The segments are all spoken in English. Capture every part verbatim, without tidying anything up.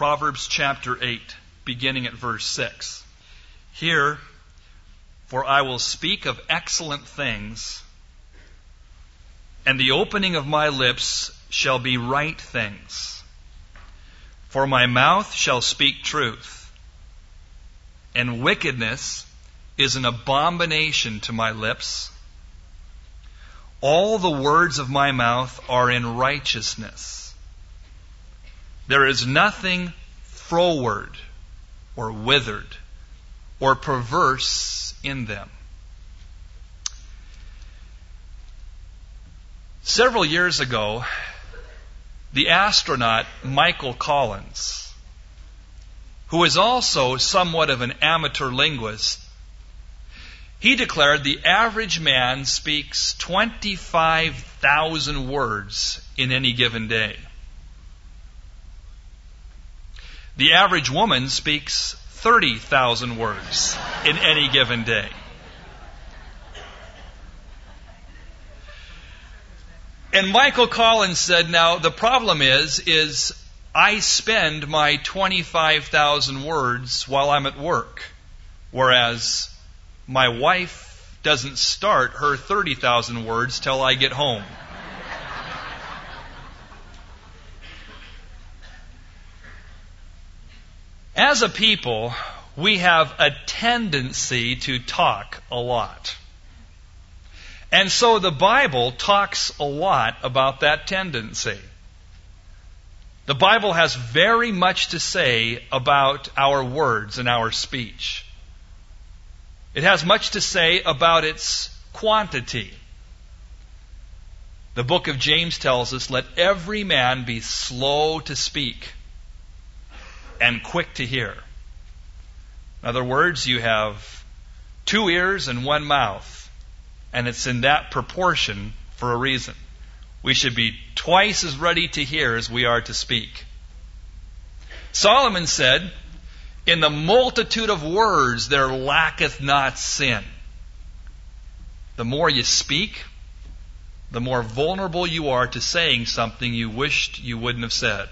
Proverbs chapter eight, beginning at verse six. Hear, for I will speak of excellent things, and the opening of my lips shall be right things. For my mouth shall speak truth, and wickedness is an abomination to my lips. All the words of my mouth are in righteousness. There is nothing froward or withered or perverse in them. Several years ago, the astronaut Michael Collins, who is also somewhat of an amateur linguist, he declared the average man speaks twenty-five thousand words in any given day. The average woman speaks thirty thousand words in any given day. And Michael Collins said, now the problem is, is I spend my twenty-five thousand words while I'm at work, whereas my wife doesn't start her thirty thousand words till I get home. As a people, we have a tendency to talk a lot. And so the Bible talks a lot about that tendency. The Bible has very much to say about our words and our speech. It has much to say about its quantity. The book of James tells us, let every man be slow to speak and quick to hear. In other words, you have two ears and one mouth. And it's in that proportion for a reason. We should be twice as ready to hear as we are to speak. Solomon said, in the multitude of words there lacketh not sin. The more you speak, the more vulnerable you are to saying something you wished you wouldn't have said.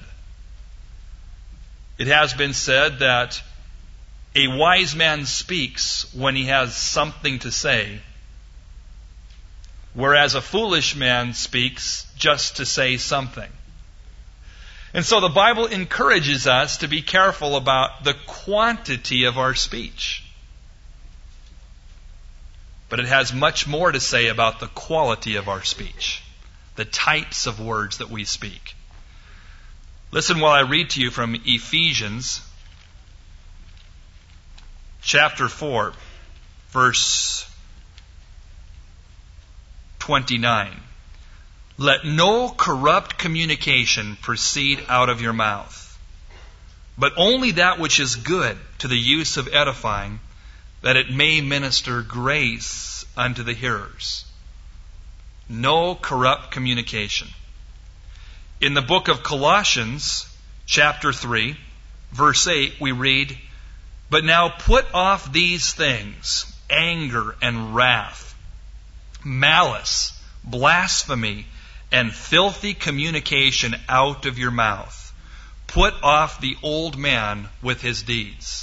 It has been said that a wise man speaks when he has something to say, whereas a foolish man speaks just to say something. And so the Bible encourages us to be careful about the quantity of our speech. But it has much more to say about the quality of our speech, the types of words that we speak. Listen while I read to you from Ephesians chapter four, verse twenty-nine. Let no corrupt communication proceed out of your mouth, but only that which is good to the use of edifying, that it may minister grace unto the hearers. No corrupt communication. In the book of Colossians, chapter three, verse eight, we read, but now put off these things, anger and wrath, malice, blasphemy, and filthy communication out of your mouth. Put off the old man with his deeds.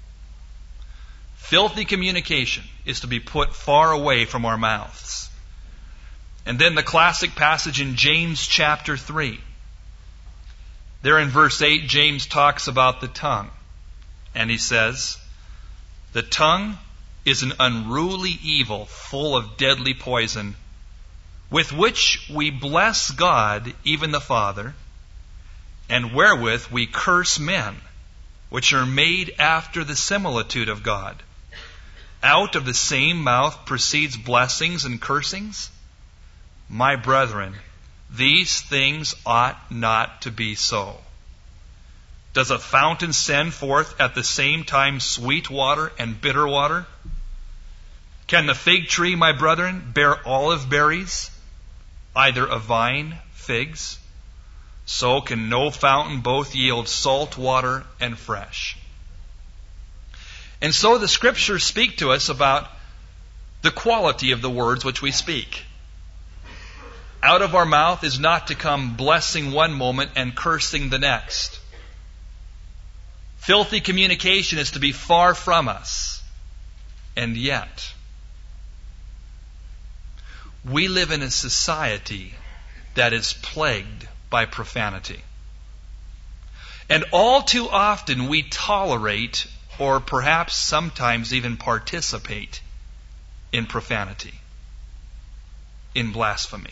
Filthy communication is to be put far away from our mouths. And then the classic passage in James chapter three. There in verse eight, James talks about the tongue. And he says, the tongue is an unruly evil full of deadly poison, with which we bless God, even the Father, and wherewith we curse men, which are made after the similitude of God. Out of the same mouth proceeds blessings and cursings. My brethren, these things ought not to be so. Does a fountain send forth at the same time sweet water and bitter water? Can the fig tree, my brethren, bear olive berries, either a vine, figs? So can no fountain both yield salt water and fresh. And so the Scriptures speak to us about the quality of the words which we speak. Out of our mouth is not to come blessing one moment and cursing the next. Filthy communication is to be far from us. And yet, we live in a society that is plagued by profanity. And all too often we tolerate, or perhaps sometimes even participate in profanity, in blasphemy.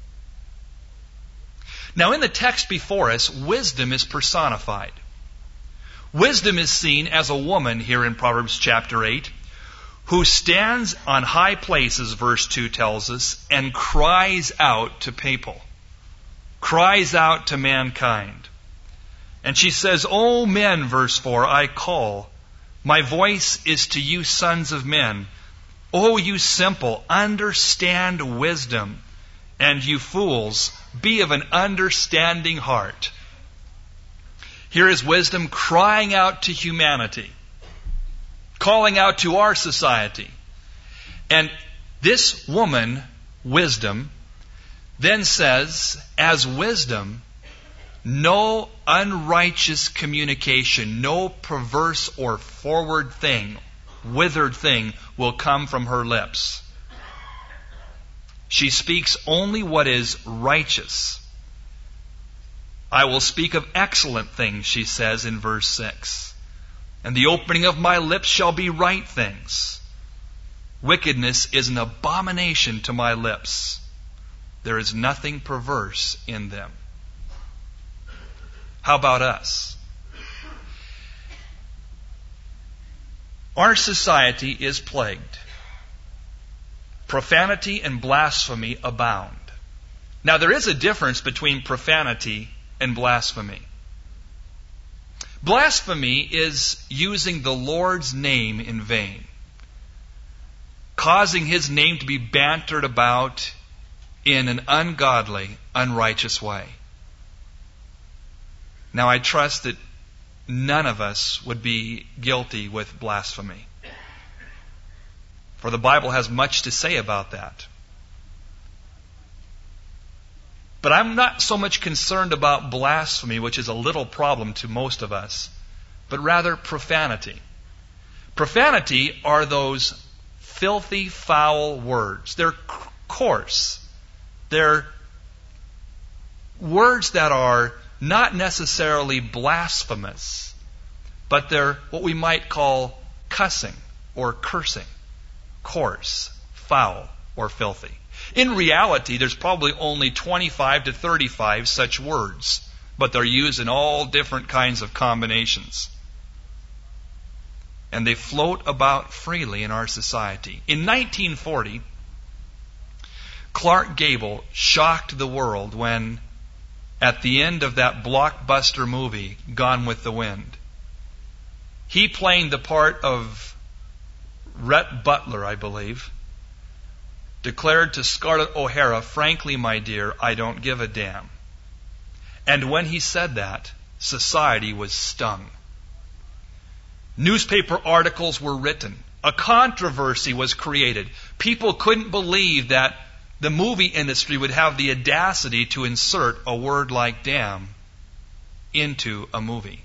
Now, in the text before us, wisdom is personified. Wisdom is seen as a woman here in Proverbs chapter eight, who stands on high places, verse two tells us, and cries out to people, cries out to mankind. And she says, O men, verse four, I call. My voice is to you sons of men. O you simple, understand wisdom. And you fools, be of an understanding heart. Here is wisdom crying out to humanity, calling out to our society. And this woman, wisdom, then says, as wisdom, no unrighteous communication, no perverse or forward thing, withered thing will come from her lips. She speaks only what is righteous. I will speak of excellent things, she says in verse six. And the opening of my lips shall be right things. Wickedness is an abomination to my lips. There is nothing perverse in them. How about us? Our society is plagued. Profanity and blasphemy abound. Now, there is a difference between profanity and blasphemy. Blasphemy is using the Lord's name in vain, causing His name to be bantered about in an ungodly, unrighteous way. Now, I trust that none of us would be guilty with blasphemy, for the Bible has much to say about that. But I'm not so much concerned about blasphemy, which is a little problem to most of us, but rather profanity. Profanity are those filthy, foul words. They're coarse. They're words that are not necessarily blasphemous, but they're what we might call cussing or cursing. Coarse, foul, or filthy. In reality, there's probably only twenty-five to thirty-five such words, but they're used in all different kinds of combinations. And they float about freely in our society. In nineteen forty, Clark Gable shocked the world when, at the end of that blockbuster movie, Gone with the Wind, he playing the part of Rhett Butler, I believe, declared to Scarlett O'Hara, frankly, my dear, I don't give a damn. And when he said that, society was stung. Newspaper articles were written. A controversy was created. People couldn't believe that the movie industry would have the audacity to insert a word like damn into a movie.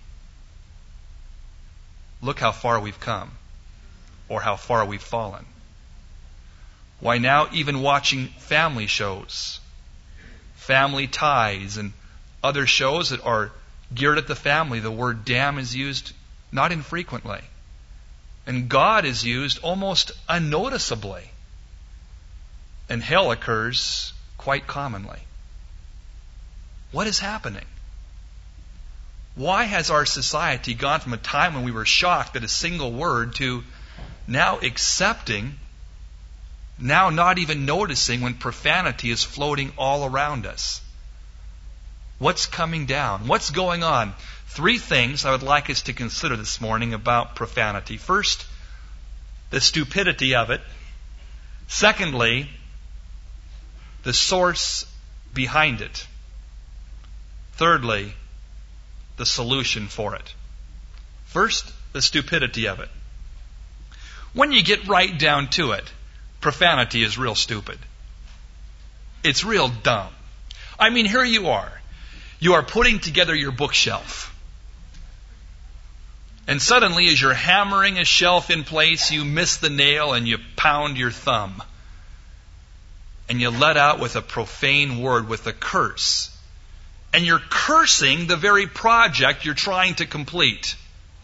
Look how far we've come, or how far we've fallen. Why, now even watching family shows, Family Ties, and other shows that are geared at the family, the word damn is used not infrequently. And God is used almost unnoticeably. And hell occurs quite commonly. What is happening? Why has our society gone from a time when we were shocked at a single word to now accepting, now not even noticing when profanity is floating all around us? What's coming down? What's going on? Three things I would like us to consider this morning about profanity. First, the stupidity of it. Secondly, the source behind it. Thirdly, the solution for it. First, the stupidity of it. When you get right down to it, profanity is real stupid. It's real dumb. I mean, here you are. You are putting together your bookshelf. And suddenly, as you're hammering a shelf in place, you miss the nail and you pound your thumb. And you let out with a profane word, with a curse. And you're cursing the very project you're trying to complete.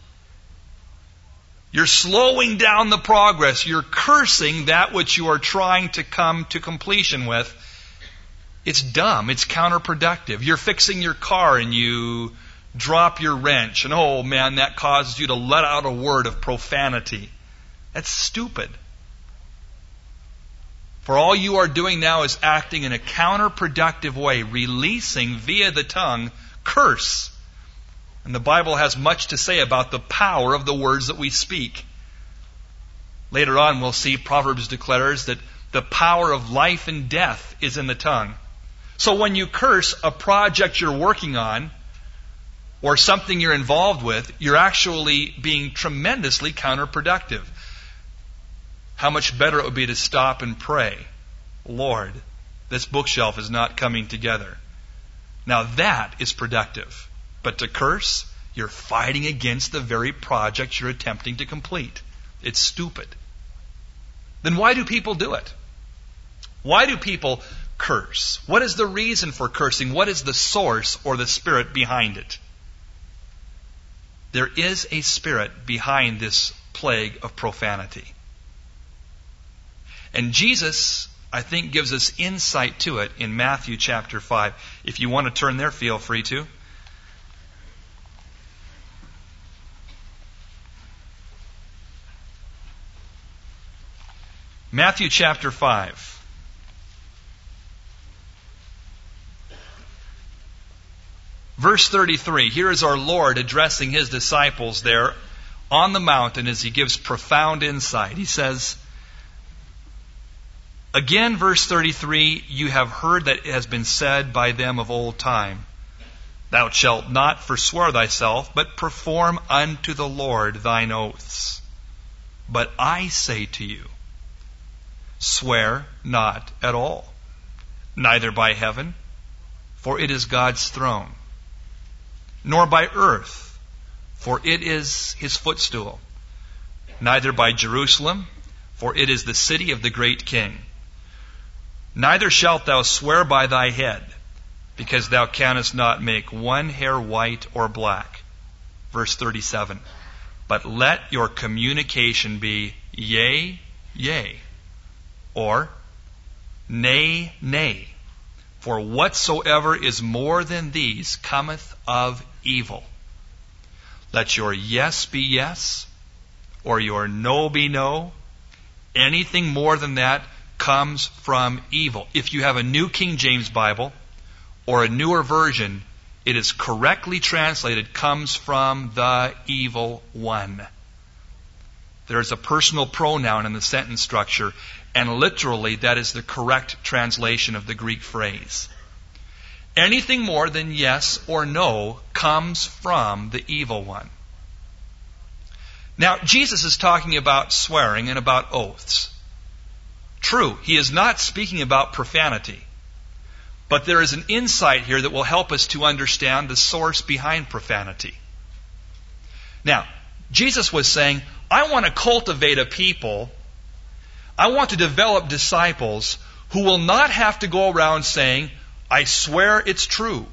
You're slowing down the progress. You're cursing that which you are trying to come to completion with. It's dumb. It's counterproductive. You're fixing your car and you drop your wrench. And oh man, that causes you to let out a word of profanity. That's stupid. For all you are doing now is acting in a counterproductive way, releasing via the tongue curse. And the Bible has much to say about the power of the words that we speak. Later on we'll see Proverbs declares that the power of life and death is in the tongue. So when you curse a project you're working on or something you're involved with, you're actually being tremendously counterproductive. How much better it would be to stop and pray, Lord, this bookshelf is not coming together. Now that is productive. But to curse, you're fighting against the very project you're attempting to complete. It's stupid. Then why do people do it? Why do people curse? What is the reason for cursing? What is the source or the spirit behind it? There is a spirit behind this plague of profanity. And Jesus, I think, gives us insight to it in Matthew chapter five. If you want to turn there, feel free to. Matthew chapter five. Verse thirty-three. Here is our Lord addressing His disciples there on the mountain as He gives profound insight. He says, again, verse thirty-three, you have heard that it has been said by them of old time, thou shalt not forswear thyself, but perform unto the Lord thine oaths. But I say to you, swear not at all, neither by heaven, for it is God's throne, nor by earth, for it is His footstool, neither by Jerusalem, for it is the city of the great King. Neither shalt thou swear by thy head, because thou canst not make one hair white or black. Verse thirty-seven. But let your communication be yea, yea, or nay, nay. For whatsoever is more than these cometh of evil. Let your yes be yes, or your no be no. Anything more than that comes from evil. If you have a New King James Bible or a newer version, it is correctly translated, comes from the evil one. There is a personal pronoun in the sentence structure, and literally that is the correct translation of the Greek phrase. Anything more than yes or no comes from the evil one. Now, Jesus is talking about swearing and about oaths. True, He is not speaking about profanity. But there is an insight here that will help us to understand the source behind profanity. Now, Jesus was saying, I want to cultivate a people, I want to develop disciples who will not have to go around saying, I swear it's true.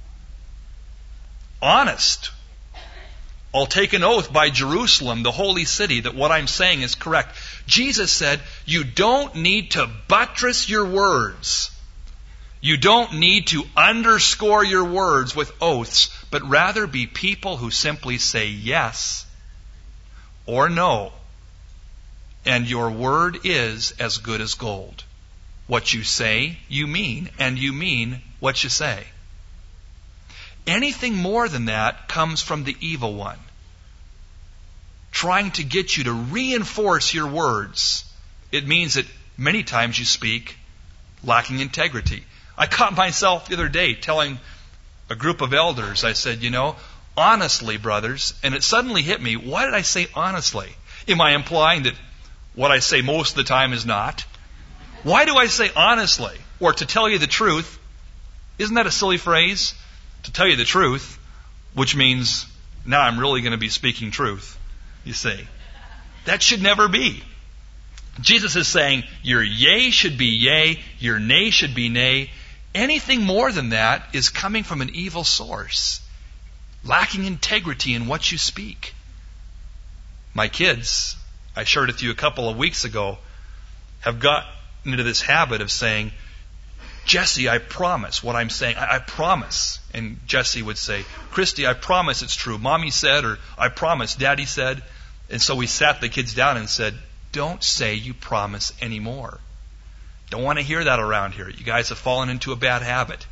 Honest. I'll take an oath by Jerusalem, the holy city, that what I'm saying is correct. Jesus said, you don't need to buttress your words. You don't need to underscore your words with oaths, but rather be people who simply say yes or no. And your word is as good as gold. What you say, you mean, and you mean what you say. Anything more than that comes from the evil one, trying to get you to reinforce your words. It means that many times you speak lacking integrity. I caught myself the other day telling a group of elders, I said, you know, honestly, brothers, and it suddenly hit me, why did I say honestly? Am I implying that what I say most of the time is not? Why do I say honestly? Or to tell you the truth? Isn't that a silly phrase? To tell you the truth, which means Now I'm really going to be speaking truth, you see. That should never be. Jesus is saying your yea should be yea, your nay should be nay. Anything more than that is coming from an evil source, lacking integrity in what you speak. My kids, I shared with you a couple of weeks ago, have gotten into this habit of saying, Jesse, I promise what I'm saying. I, I promise. And Jesse would say, Christy, I promise it's true. Mommy said, or I promise, Daddy said. And so we sat the kids down and said, don't say you promise anymore. Don't want to hear that around here. You guys have fallen into a bad habit.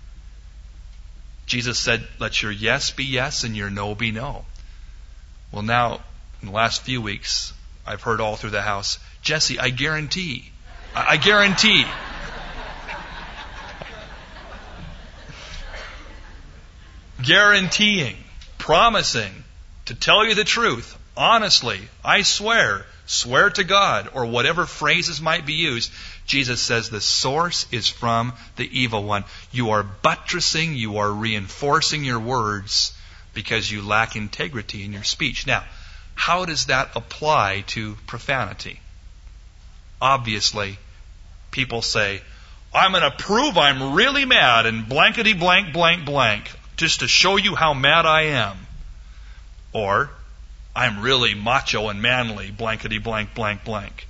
Jesus said, let your yes be yes and your no be no. Well, now, in the last few weeks, I've heard all through the house, Jesse, I guarantee. I, I guarantee. Guaranteeing, promising to tell you the truth, honestly, I swear, swear to God, or whatever phrases might be used. Jesus says the source is from the evil one. You are buttressing, you are reinforcing your words because you lack integrity in your speech. Now, how does that apply to profanity? Obviously, people say, I'm going to prove I'm really mad and blankety blank blank blank just to show you how mad I am. Or, I'm really macho and manly, blankety blank blank blank.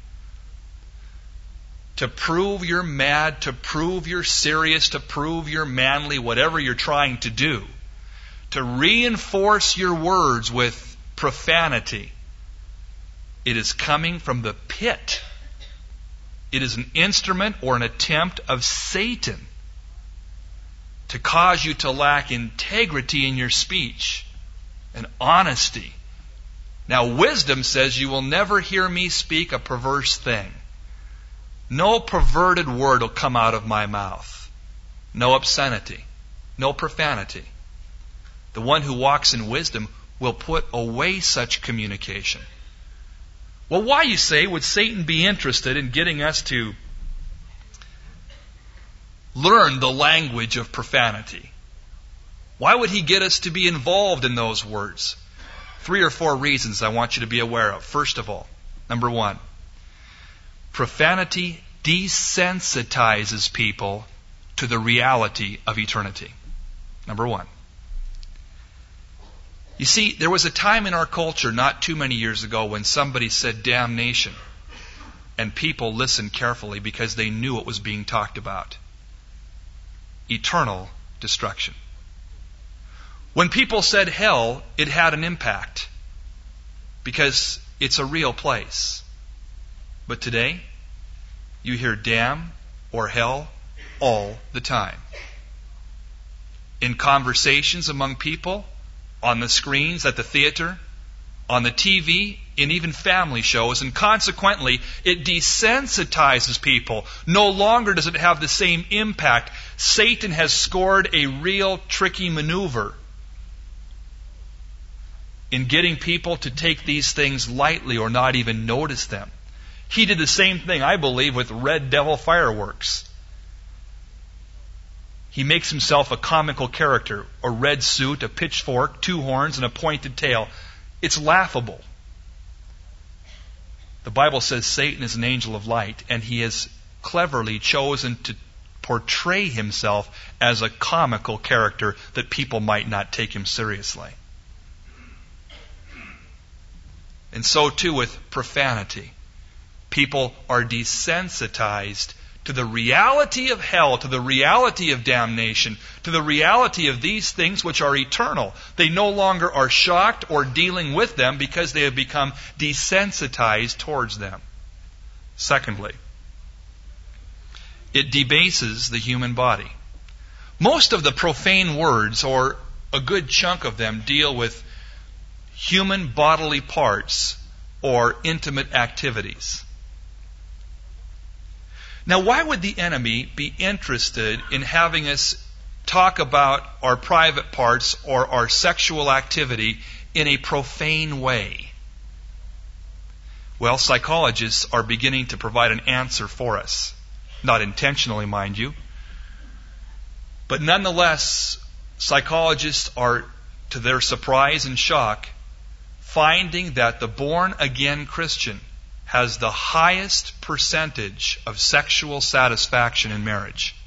To prove you're mad, to prove you're serious, to prove you're manly, whatever you're trying to do, to reinforce your words with profanity, it is coming from the pit. It is an instrument or an attempt of Satan to cause you to lack integrity in your speech and honesty. Now, wisdom says you will never hear me speak a perverse thing. No perverted word will come out of my mouth. No obscenity. No profanity. The one who walks in wisdom will put away such communication. Well, why, you say, would Satan be interested in getting us to learn the language of profanity? Why would he get us to be involved in those words? Three or four reasons I want you to be aware of. First of all, number one, profanity desensitizes people to the reality of eternity. Number one. You see, there was a time in our culture not too many years ago when somebody said damnation, and people listened carefully because they knew what was being talked about. Eternal destruction. When people said hell, it had an impact because it's a real place. But today, you hear damn or hell all the time. In conversations among people, on the screens at the theater, on the T V, in even family shows, and consequently, it desensitizes people. No longer does it have the same impact. Satan has scored a real tricky maneuver in getting people to take these things lightly or not even notice them. He did the same thing, I believe, with Red Devil fireworks. He makes himself a comical character, a red suit, a pitchfork, two horns, and a pointed tail. It's laughable. The Bible says Satan is an angel of light, and he has cleverly chosen to portray himself as a comical character that people might not take him seriously. And so too with profanity. People are desensitized to the reality of hell, to the reality of damnation, to the reality of these things which are eternal. They no longer are shocked or dealing with them because they have become desensitized towards them. Secondly, it debases the human body. Most of the profane words, or a good chunk of them, deal with human bodily parts or intimate activities. Now, why would the enemy be interested in having us talk about our private parts or our sexual activity in a profane way? Well, psychologists are beginning to provide an answer for us. Not intentionally, mind you. But nonetheless, psychologists are to their surprise and shock, finding that the born-again Christian has the highest percentage of sexual satisfaction in marriage.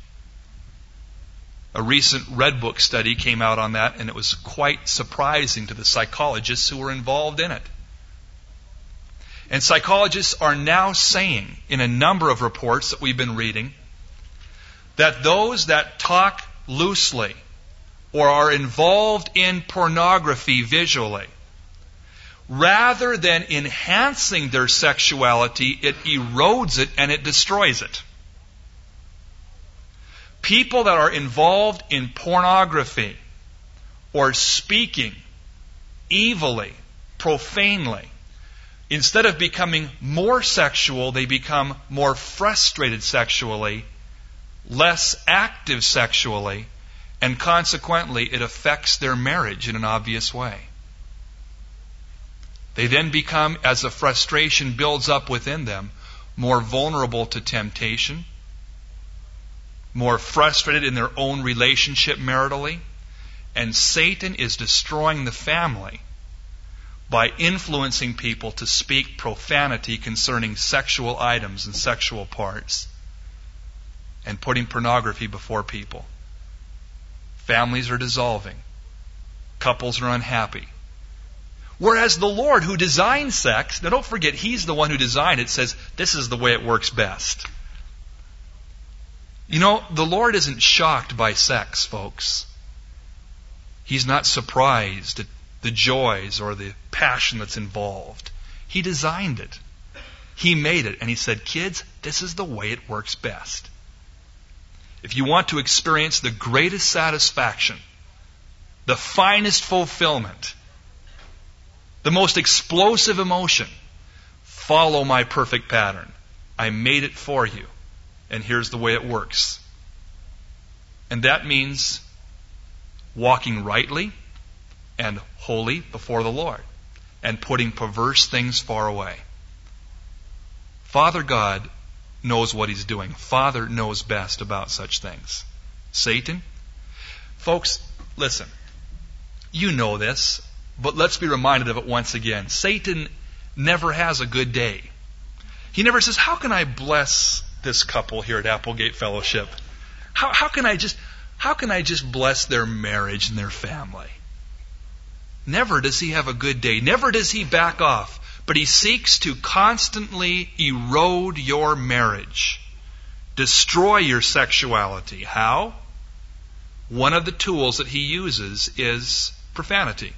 A recent Red Book study came out on that, and it was quite surprising to the psychologists who were involved in it. And psychologists are now saying, in a number of reports that we've been reading, that those that talk loosely or are involved in pornography visually, rather than enhancing their sexuality, it erodes it and it destroys it. People that are involved in pornography or speaking evilly, profanely, instead of becoming more sexual, they become more frustrated sexually, less active sexually, and consequently it affects their marriage in an obvious way. They then become, as the frustration builds up within them, more vulnerable to temptation, more frustrated in their own relationship maritally, and Satan is destroying the family by influencing people to speak profanity concerning sexual items and sexual parts, and putting pornography before people. Families are dissolving. Couples are unhappy. Whereas the Lord, who designed sex, now don't forget, He's the one who designed it, says this is the way it works best. You know, the Lord isn't shocked by sex, folks. He's not surprised at the joys or the passion that's involved. He designed it. He made it, and He said, kids, this is the way it works best. If you want to experience the greatest satisfaction, the finest fulfillment, the most explosive emotion, follow my perfect pattern. I made it for you, and here's the way it works. And that means walking rightly and holy before the Lord, and putting perverse things far away. Father God knows what He's doing. Father knows best about such things. Satan? Folks, listen. You know this, but let's be reminded of it once again. Satan never has a good day. He never says, how can I bless this couple here at Applegate Fellowship? How, how can I just, how can I just bless their marriage and their family? Never does he have a good day. Never does he back off. But he seeks to constantly erode your marriage, destroy your sexuality. How? One of the tools that he uses is profanity.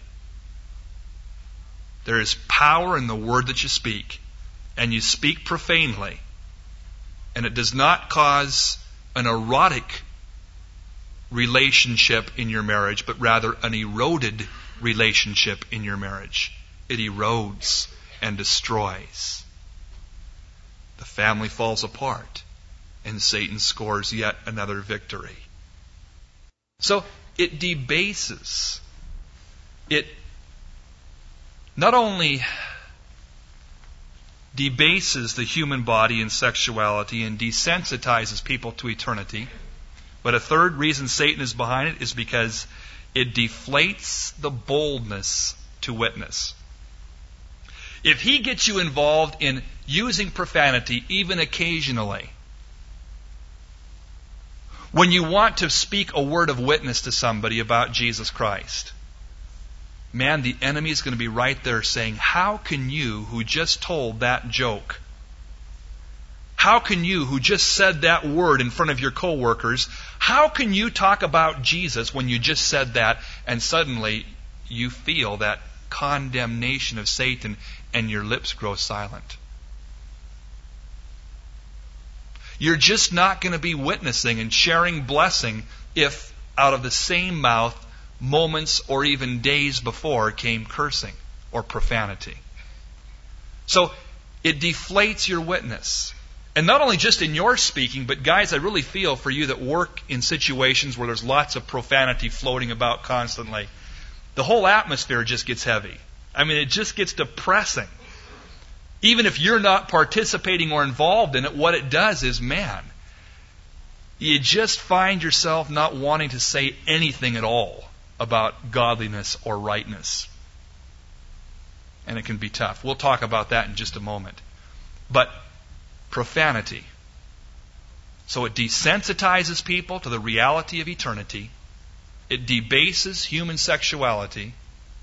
There is power in the word that you speak, and you speak profanely, and it does not cause an erotic relationship in your marriage, but rather an eroded relationship in your marriage. It erodes and destroys. The family falls apart, and Satan scores yet another victory. So it debases. It not only debases the human body and sexuality and desensitizes people to eternity, but a third reason Satan is behind it is because it deflates the boldness to witness. If he gets you involved in using profanity, even occasionally, when you want to speak a word of witness to somebody about Jesus Christ, man, the enemy is going to be right there saying, how can you, who just told that joke, how can you, who just said that word in front of your coworkers, how can you talk about Jesus when you just said that, and suddenly you feel that condemnation of Satan and your lips grow silent? You're just not going to be witnessing and sharing blessing if out of the same mouth moments or even days before came cursing or profanity. So it deflates your witness. And not only just in your speaking, but guys, I really feel for you that work in situations where there's lots of profanity floating about constantly, the whole atmosphere just gets heavy. I mean, it just gets depressing. Even if you're not participating or involved in it, what it does is, man, you just find yourself not wanting to say anything at all about godliness or rightness. And it can be tough. We'll talk about that in just a moment. But profanity. So it desensitizes people to the reality of eternity. It debases human sexuality.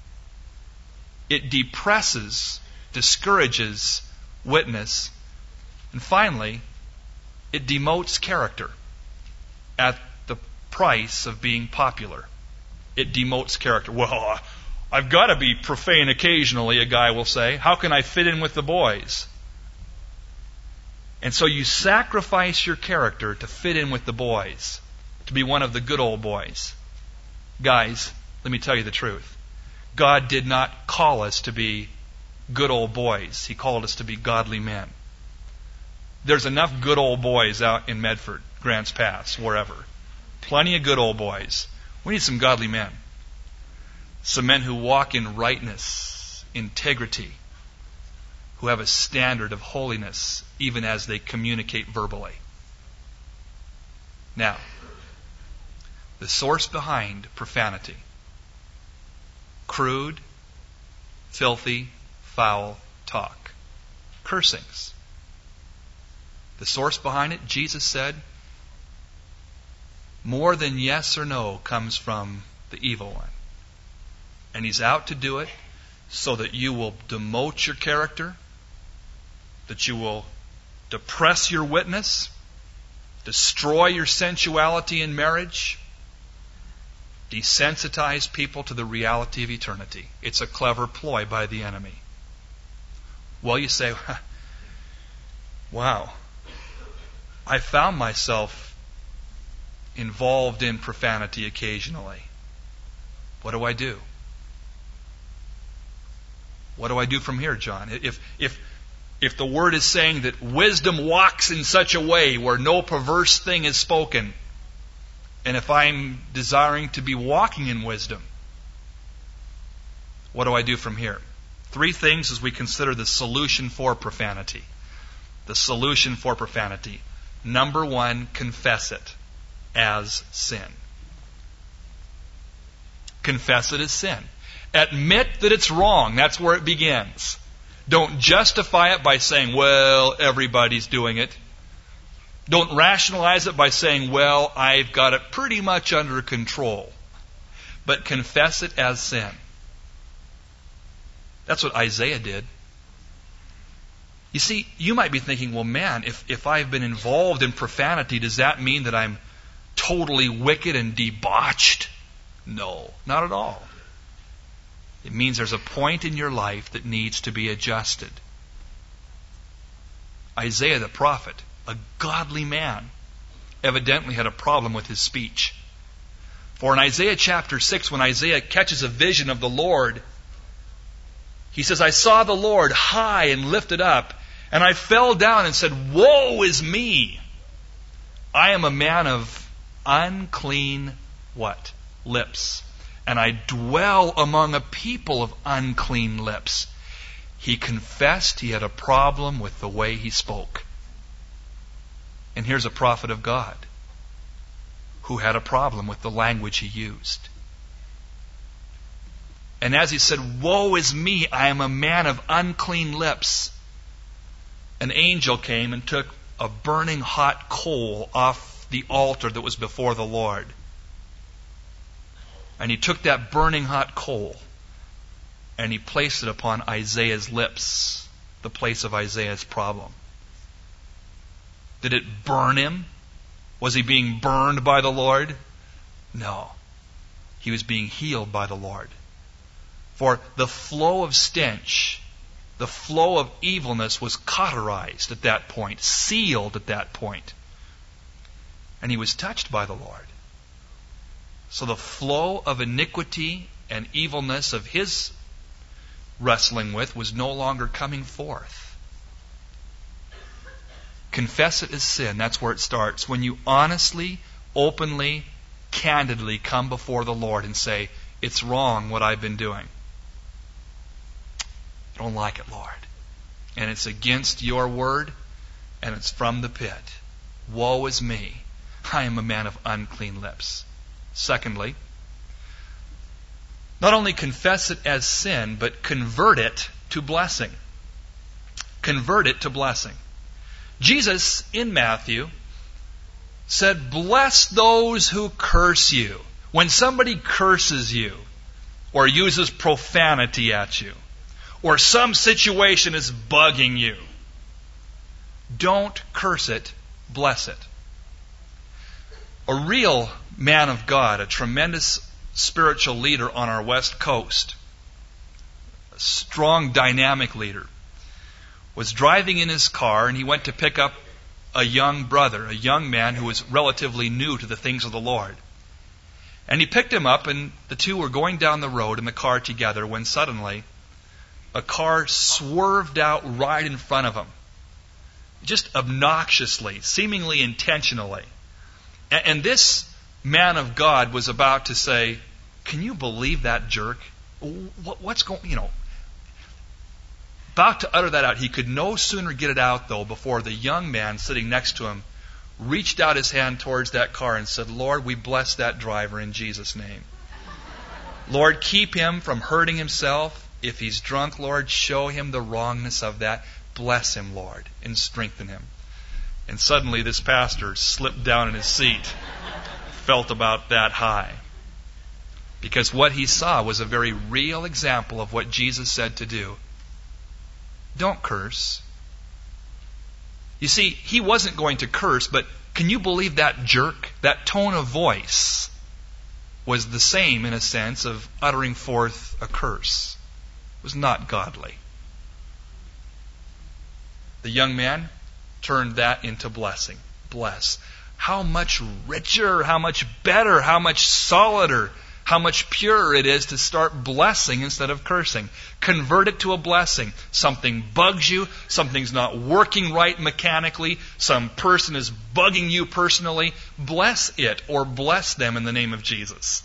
It depresses, discourages witness. And finally, it demotes character at the price of being popular. It demotes character. Well, I've got to be profane occasionally, a guy will say. How can I fit in with the boys? And so you sacrifice your character to fit in with the boys, to be one of the good old boys. Guys, let me tell you the truth. God did not call us to be good old boys. He called us to be godly men. There's enough good old boys out in Medford, Grants Pass, wherever. Plenty of good old boys. We need some godly men. Some men who walk in rightness, integrity, who have a standard of holiness even as they communicate verbally. Now, the source behind profanity. Crude, filthy, foul talk. Cursings. The source behind it, Jesus said, more than yes or no comes from the evil one. And he's out to do it so that you will demote your character, that you will depress your witness, destroy your sensuality in marriage, desensitize people to the reality of eternity. It's a clever ploy by the enemy. Well, you say, wow, I found myself involved in profanity occasionally. What do I do? What do I do from here, John? If if if the Word is saying that wisdom walks in such a way where no perverse thing is spoken, and if I'm desiring to be walking in wisdom, what do I do from here? Three things as we consider the solution for profanity. The solution for profanity. Number one, confess it as sin. Confess it as sin. Admit that it's wrong. That's where it begins. Don't justify it by saying, well, everybody's doing it. Don't rationalize it by saying, well, I've got it pretty much under control. But confess it as sin. That's what Isaiah did. You see, you might be thinking, well, man, if, if I've been involved in profanity, does that mean that I'm totally wicked and debauched? No, not at all. It means there's a point in your life that needs to be adjusted. Isaiah the prophet, a godly man, evidently had a problem with his speech. For in Isaiah chapter six, when Isaiah catches a vision of the Lord, he says, I saw the Lord high and lifted up, and I fell down and said, woe is me! I am a man of unclean what? Lips. And I dwell among a people of unclean lips. He confessed he had a problem with the way he spoke. And here's a prophet of God who had a problem with the language he used. And as he said, woe is me, I am a man of unclean lips, an angel came and took a burning hot coal off the altar that was before the Lord. And he took that burning hot coal and he placed it upon Isaiah's lips, the place of Isaiah's problem. Did it burn him? Was he being burned by the Lord? No. He was being healed by the Lord. For the flow of stench, the flow of evilness was cauterized at that point, sealed at that point. And he was touched by the Lord. So the flow of iniquity and evilness of his wrestling with was no longer coming forth. Confess it as sin. That's where it starts. When you honestly, openly, candidly come before the Lord and say, it's wrong what I've been doing. I don't like it, Lord. And it's against your word, and it's from the pit. Woe is me. I am a man of unclean lips. Secondly, Not only confess it as sin, but convert it to blessing. Convert it to blessing. Jesus, in Matthew, said, bless those who curse you. When somebody curses you, or uses profanity at you, or some situation is bugging you, don't curse it, bless it. A real man of God, a tremendous spiritual leader on our West Coast, a strong, dynamic leader, was driving in his car and he went to pick up a young brother, a young man who was relatively new to the things of the Lord. And he picked him up and the two were going down the road in the car together when suddenly a car swerved out right in front of him. Just obnoxiously, seemingly intentionally. And, and this man of God was about to say, can you believe that jerk? What, what's going, you know, about to utter that out. He could no sooner get it out, though, before the young man sitting next to him reached out his hand towards that car and said, Lord, we bless that driver in Jesus' name. Lord, keep him from hurting himself. If he's drunk, Lord, show him the wrongness of that. Bless him, Lord, and strengthen him. And suddenly this pastor slipped down in his seat, felt about that high. Because what he saw was a very real example of what Jesus said to do. Don't curse. You see, he wasn't going to curse, but can you believe that jerk? That tone of voice was the same in a sense of uttering forth a curse. It was not godly. The young man turned that into blessing. Bless. How much richer, how much better, how much solider, how much purer it is to start blessing instead of cursing. Convert it to a blessing. Something bugs you, something's not working right mechanically, some person is bugging you personally. Bless it or bless them in the name of Jesus.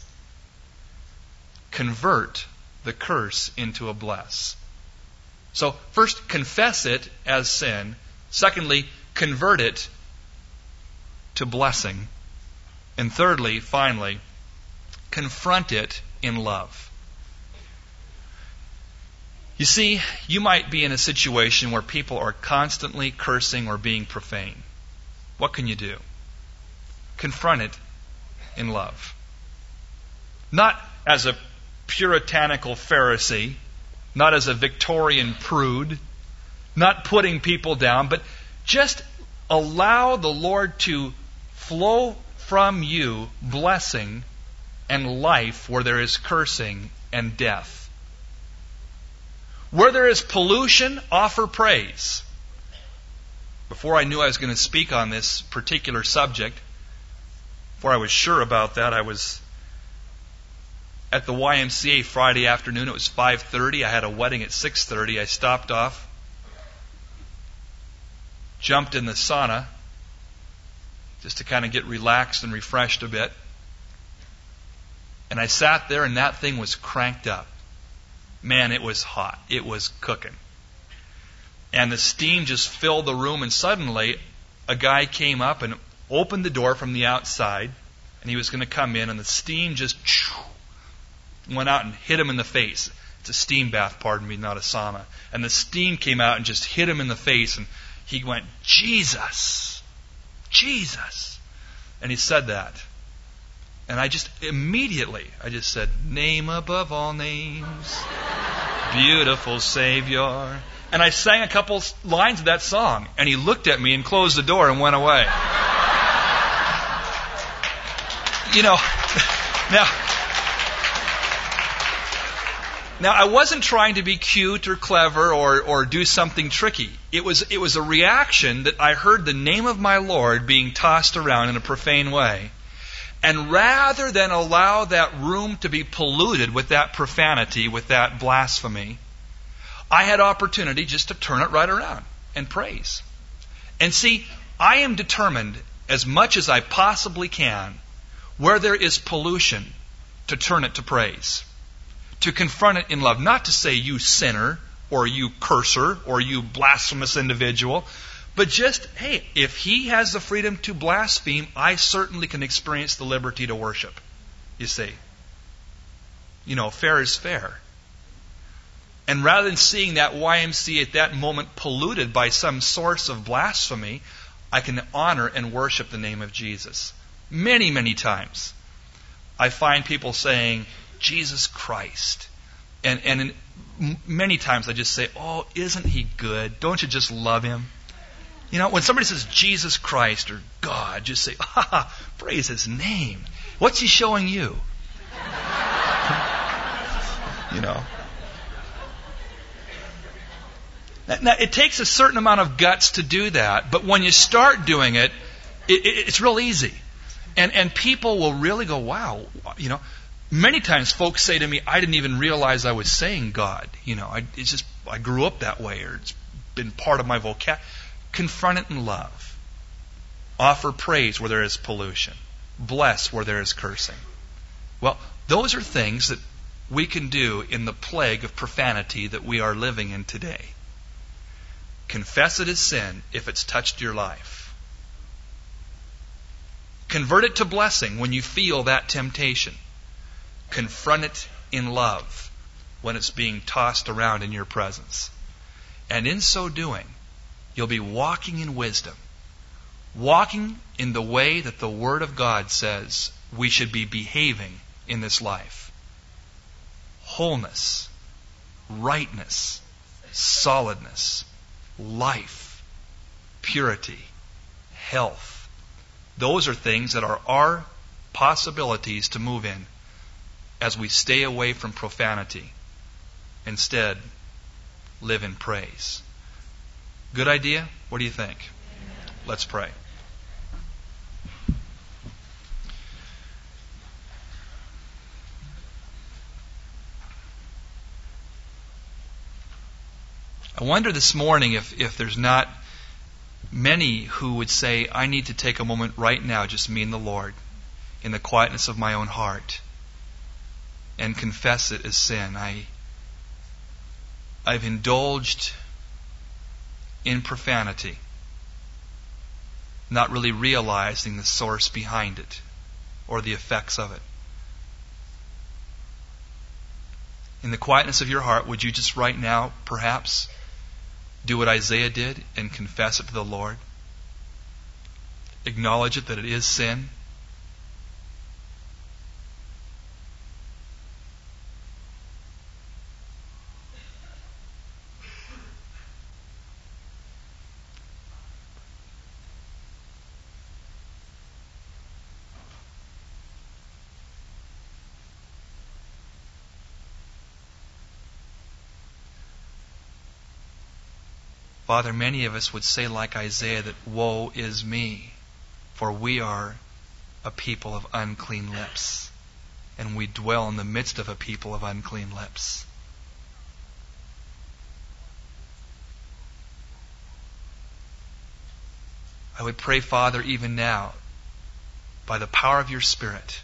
Convert the curse into a bless. So, first, confess it as sin. Secondly, convert it to blessing. And thirdly, finally, confront it in love. You see, you might be in a situation where people are constantly cursing or being profane. What can you do? Confront it in love. Not as a puritanical Pharisee, not as a Victorian prude, not putting people down, but just allow the Lord to flow from you blessing and life where there is cursing and death. Where there is pollution, offer praise. Before I knew I was going to speak on this particular subject, before I was sure about that, I was at the Y M C A Friday afternoon. It was five thirty. I had a wedding at six thirty. I stopped off, jumped in the sauna just to kind of get relaxed and refreshed a bit. And I sat there and that thing was cranked up. Man, it was hot. It was cooking. And the steam just filled the room, and suddenly a guy came up and opened the door from the outside, and he was going to come in, and the steam just went out and hit him in the face. It's a steam bath, pardon me, not a sauna. And the steam came out and just hit him in the face, and he went, Jesus, Jesus. And he said that. And I just immediately, I just said, name above all names, beautiful Savior. And I sang a couple lines of that song. And he looked at me and closed the door and went away. You know, now, now I wasn't trying to be cute or clever or, or do something tricky. It was, it was a reaction that I heard the name of my Lord being tossed around in a profane way. And rather than allow that room to be polluted with that profanity, with that blasphemy, I had opportunity just to turn it right around and praise. And see, I am determined, as much as I possibly can, where there is pollution, to turn it to praise. To confront it in love. Not to say, you sinner, or you curser, or you blasphemous individual, but just, hey, if he has the freedom to blaspheme, I certainly can experience the liberty to worship. You see. You know, fair is fair. And rather than seeing that Y M C A at that moment polluted by some source of blasphemy, I can honor and worship the name of Jesus. Many, many times, I find people saying, Jesus Christ. And, and in, many times I just say, oh, isn't he good? Don't you just love him? You know, when somebody says Jesus Christ or God, just say, ah, praise his name. What's he showing you? You know. Now, it takes a certain amount of guts to do that, but when you start doing it, it, it it's real easy. And and people will really go, wow, you know. Many times folks say to me, I didn't even realize I was saying God. You know, I, it's just, I grew up that way, or it's been part of my vocabulary. Confront it in love. Offer praise where there is pollution. Bless where there is cursing. Well, those are things that we can do in the plague of profanity that we are living in today. Confess it as sin if it's touched your life. Convert it to blessing when you feel that temptation. Confront it in love when it's being tossed around in your presence. And in so doing, you'll be walking in wisdom. Walking in the way that the Word of God says we should be behaving in this life. Wholeness, rightness, solidness, life, purity, health. Those are things that are our possibilities to move in as we stay away from profanity. Instead, live in praise. Good idea? What do you think? Let's pray. I wonder this morning if, if there's not many who would say, I need to take a moment right now, just me and the Lord, in the quietness of my own heart, and confess it as sin. I, I've indulged in profanity, not really realizing the source behind it or the effects of it. In the quietness of your heart, would you just right now, perhaps, do what Isaiah did and confess it to the Lord? Acknowledge it that it is sin. Father, many of us would say like Isaiah that woe is me, for we are a people of unclean lips, and we dwell in the midst of a people of unclean lips. I would pray, Father, even now, by the power of your Spirit,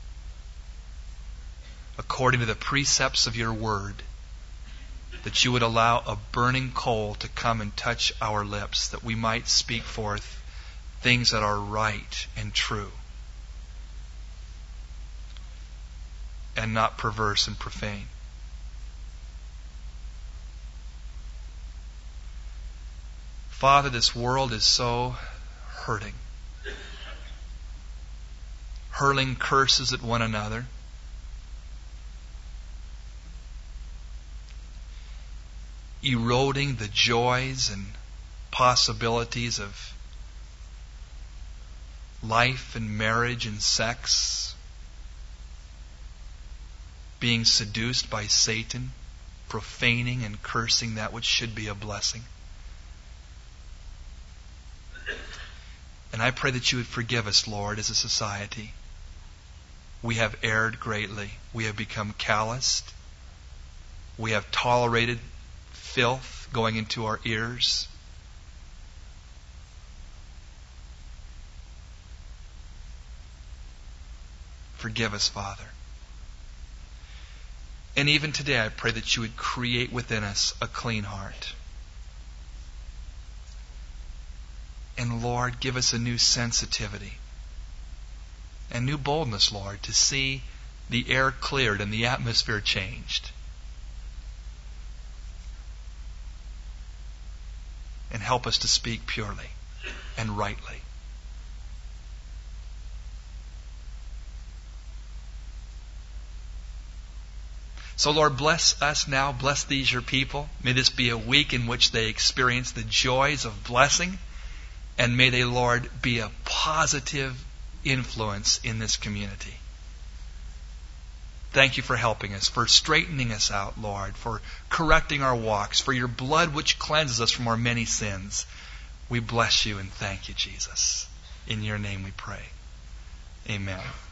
according to the precepts of your Word, that you would allow a burning coal to come and touch our lips, that we might speak forth things that are right and true, and not perverse and profane. Father, this world is so hurting, hurling curses at one another, eroding the joys and possibilities of life and marriage and sex, being seduced by Satan, profaning and cursing that which should be a blessing. And I pray that you would forgive us, Lord, as a society. We have erred greatly. We have become calloused. We have tolerated filth going into our ears. Forgive us, Father. And even today, I pray that you would create within us a clean heart. And Lord, give us a new sensitivity and new boldness, Lord, to see the air cleared and the atmosphere changed. And help us to speak purely and rightly. So Lord, bless us now. Bless these your people. May this be a week in which they experience the joys of blessing. And may they, Lord, be a positive influence in this community. Thank you for helping us, for straightening us out, Lord, for correcting our walks, for your blood which cleanses us from our many sins. We bless you and thank you, Jesus. In your name we pray. Amen.